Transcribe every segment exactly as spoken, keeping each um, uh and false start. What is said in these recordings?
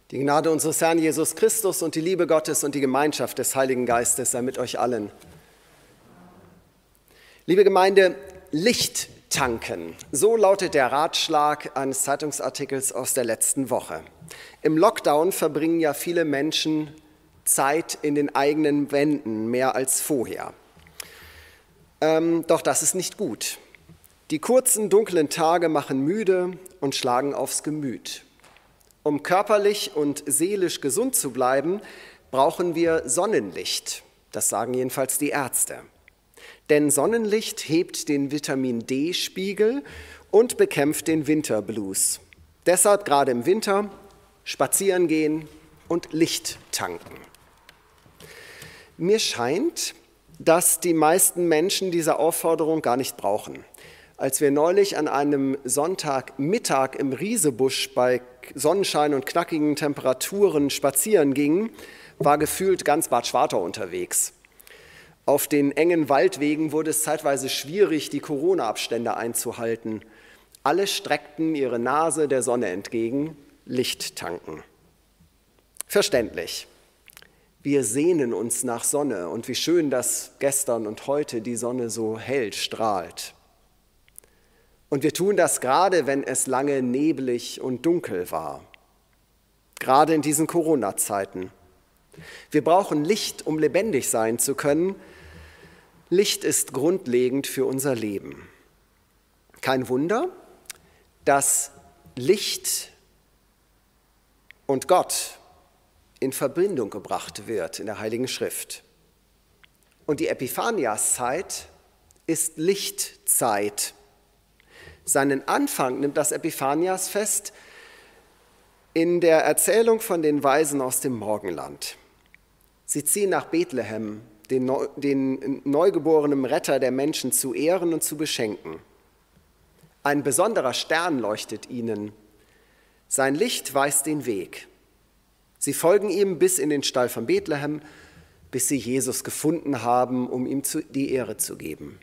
Die Gnade unseres Herrn Jesus Christus und die Liebe Gottes und die Gemeinschaft des Heiligen Geistes sei mit euch allen. Liebe Gemeinde, Licht tanken. So lautet der Ratschlag eines Zeitungsartikels aus der letzten Woche. Im Lockdown verbringen ja viele Menschen Zeit in den eigenen Wänden, mehr als vorher. Ähm, doch das ist nicht gut. Die kurzen, dunklen Tage machen müde und schlagen aufs Gemüt. Um körperlich und seelisch gesund zu bleiben, brauchen wir Sonnenlicht. Das sagen jedenfalls die Ärzte. Denn Sonnenlicht hebt den Vitamin-D-Spiegel und bekämpft den Winterblues. Deshalb gerade im Winter spazieren gehen und Licht tanken. Mir scheint, dass die meisten Menschen diese Aufforderung gar nicht brauchen. Als wir neulich an einem Sonntagmittag im Riesebusch bei Sonnenschein und knackigen Temperaturen spazieren gingen, war gefühlt ganz Bad Schwartau unterwegs. Auf den engen Waldwegen wurde es zeitweise schwierig, die Corona-Abstände einzuhalten. Alle streckten ihre Nase der Sonne entgegen, Licht tanken. Verständlich. Wir sehnen uns nach Sonne und wie schön, dass gestern und heute die Sonne so hell strahlt. Und wir tun das gerade, wenn es lange neblig und dunkel war. Gerade in diesen Corona-Zeiten. Wir brauchen Licht, um lebendig sein zu können. Licht ist grundlegend für unser Leben. Kein Wunder, dass Licht und Gott in Verbindung gebracht wird in der Heiligen Schrift. Und die Epiphaniaszeit ist Lichtzeit. Seinen Anfang nimmt das Epiphaniasfest in der Erzählung von den Weisen aus dem Morgenland. Sie ziehen nach Bethlehem, den, Neu, den neugeborenen Retter der Menschen zu ehren und zu beschenken. Ein besonderer Stern leuchtet ihnen. Sein Licht weist den Weg. Sie folgen ihm bis in den Stall von Bethlehem, bis sie Jesus gefunden haben, um ihm die Ehre zu geben.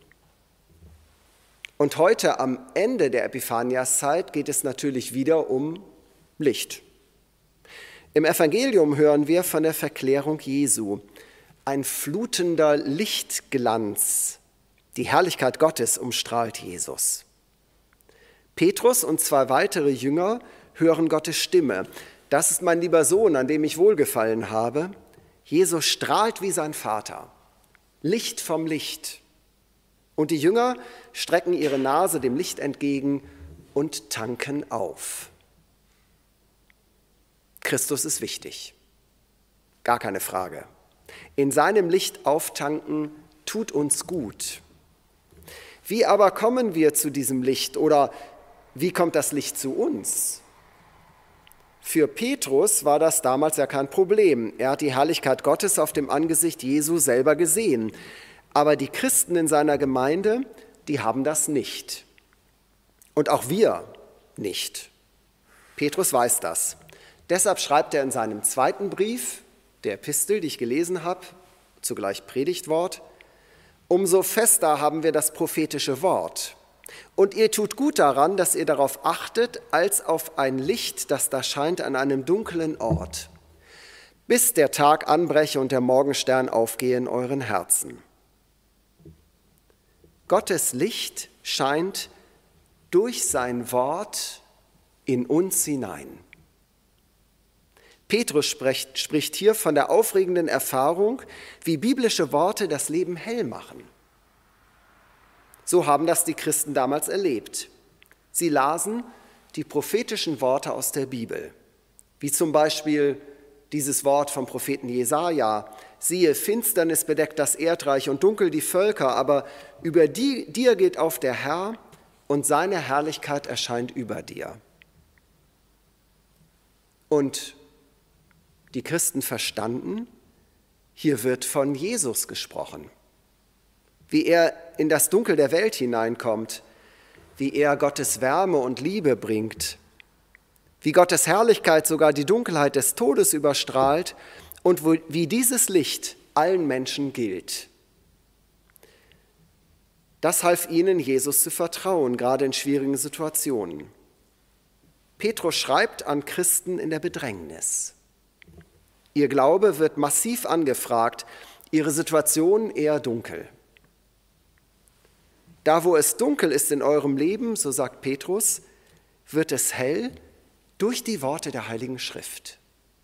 Und heute am Ende der Epiphaniaszeit geht es natürlich wieder um Licht. Im Evangelium hören wir von der Verklärung Jesu. Ein flutender Lichtglanz, die Herrlichkeit Gottes umstrahlt Jesus. Petrus und zwei weitere Jünger hören Gottes Stimme. Das ist mein lieber Sohn, an dem ich wohlgefallen habe. Jesus strahlt wie sein Vater. Licht vom Licht. Und die Jünger strecken ihre Nase dem Licht entgegen und tanken auf. Christus ist wichtig. Gar keine Frage. In seinem Licht auftanken tut uns gut. Wie aber kommen wir zu diesem Licht oder wie kommt das Licht zu uns? Für Petrus war das damals ja kein Problem. Er hat die Herrlichkeit Gottes auf dem Angesicht Jesu selber gesehen. Aber die Christen in seiner Gemeinde, die haben das nicht. Und auch wir nicht. Petrus weiß das. Deshalb schreibt er in seinem zweiten Brief, der Epistel, die ich gelesen habe, zugleich Predigtwort, umso fester haben wir das prophetische Wort. Und ihr tut gut daran, dass ihr darauf achtet, als auf ein Licht, das da scheint an einem dunklen Ort, bis der Tag anbreche und der Morgenstern aufgehe in euren Herzen. Gottes Licht scheint durch sein Wort in uns hinein. Petrus spricht, spricht hier von der aufregenden Erfahrung, wie biblische Worte das Leben hell machen. So haben das die Christen damals erlebt. Sie lasen die prophetischen Worte aus der Bibel, wie zum Beispiel dieses Wort vom Propheten Jesaja: Siehe, Finsternis bedeckt das Erdreich und dunkel die Völker, aber über die, dir geht auf der Herr und seine Herrlichkeit erscheint über dir. Und die Christen verstanden, hier wird von Jesus gesprochen, wie er in das Dunkel der Welt hineinkommt, wie er Gottes Wärme und Liebe bringt, wie Gottes Herrlichkeit sogar die Dunkelheit des Todes überstrahlt und wie dieses Licht allen Menschen gilt. Das half ihnen, Jesus zu vertrauen, gerade in schwierigen Situationen. Petrus schreibt an Christen in der Bedrängnis. Ihr Glaube wird massiv angefragt, ihre Situation eher dunkel. Da, wo es dunkel ist in eurem Leben, so sagt Petrus, wird es hell durch die Worte der Heiligen Schrift.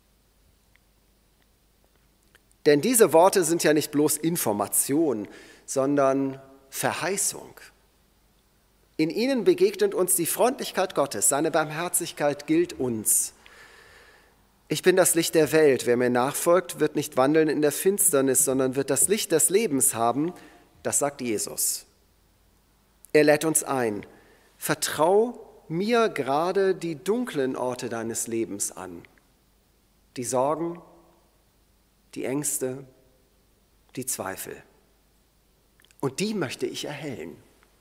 Denn diese Worte sind ja nicht bloß Information, sondern Verheißung. In ihnen begegnet uns die Freundlichkeit Gottes, seine Barmherzigkeit gilt uns. Ich bin das Licht der Welt, wer mir nachfolgt, wird nicht wandeln in der Finsternis, sondern wird das Licht des Lebens haben, das sagt Jesus. Er lädt uns ein, vertrau mir gerade die dunklen Orte deines Lebens an, die Sorgen, die Ängste, die Zweifel. Und die möchte ich erhellen.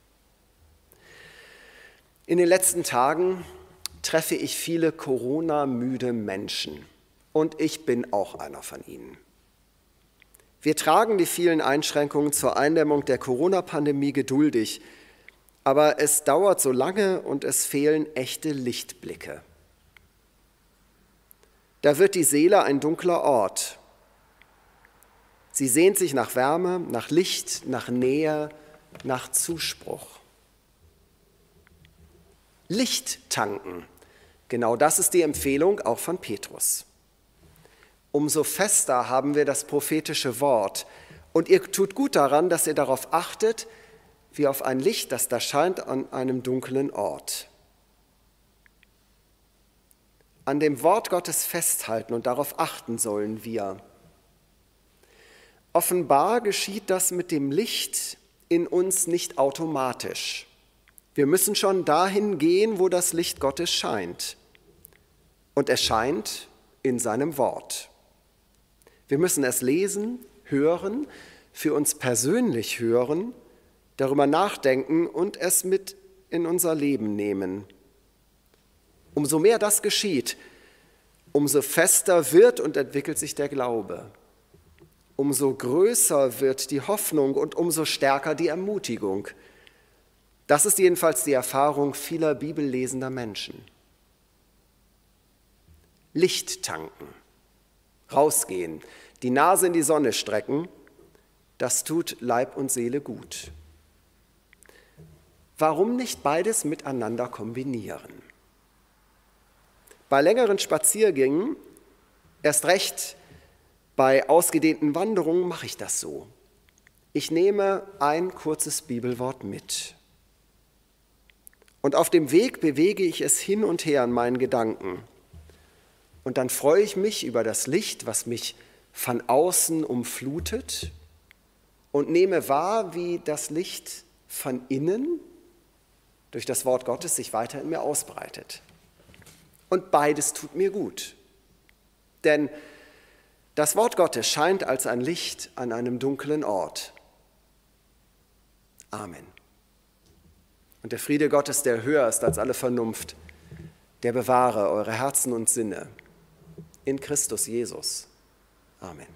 In den letzten Tagen treffe ich viele Corona-müde Menschen und ich bin auch einer von ihnen. Wir tragen die vielen Einschränkungen zur Eindämmung der Corona-Pandemie geduldig, aber es dauert so lange und es fehlen echte Lichtblicke. Da wird die Seele ein dunkler Ort. Sie sehnt sich nach Wärme, nach Licht, nach Nähe, nach Zuspruch. Licht tanken, genau das ist die Empfehlung auch von Petrus. Umso fester haben wir das prophetische Wort und ihr tut gut daran, dass ihr darauf achtet, wie auf ein Licht, das da scheint an einem dunklen Ort. An dem Wort Gottes festhalten und darauf achten sollen wir. Offenbar geschieht das mit dem Licht in uns nicht automatisch. Wir müssen schon dahin gehen, wo das Licht Gottes scheint. Und es scheint in seinem Wort. Wir müssen es lesen, hören, für uns persönlich hören, darüber nachdenken und es mit in unser Leben nehmen. Umso mehr das geschieht, umso fester wird und entwickelt sich der Glaube. Umso größer wird die Hoffnung und umso stärker die Ermutigung. Das ist jedenfalls die Erfahrung vieler bibellesender Menschen. Licht tanken, rausgehen, die Nase in die Sonne strecken, das tut Leib und Seele gut. Warum nicht beides miteinander kombinieren? Bei längeren Spaziergängen, erst recht bei ausgedehnten Wanderungen, mache ich das so. Ich nehme ein kurzes Bibelwort mit. Und auf dem Weg bewege ich es hin und her in meinen Gedanken. Und dann freue ich mich über das Licht, was mich von außen umflutet und nehme wahr, wie das Licht von innen durch das Wort Gottes sich weiter in mir ausbreitet. Und beides tut mir gut. Denn das Wort Gottes scheint als ein Licht an einem dunklen Ort. Amen. Und der Friede Gottes, der höher ist als alle Vernunft, der bewahre eure Herzen und Sinne in Christus Jesus. Amen.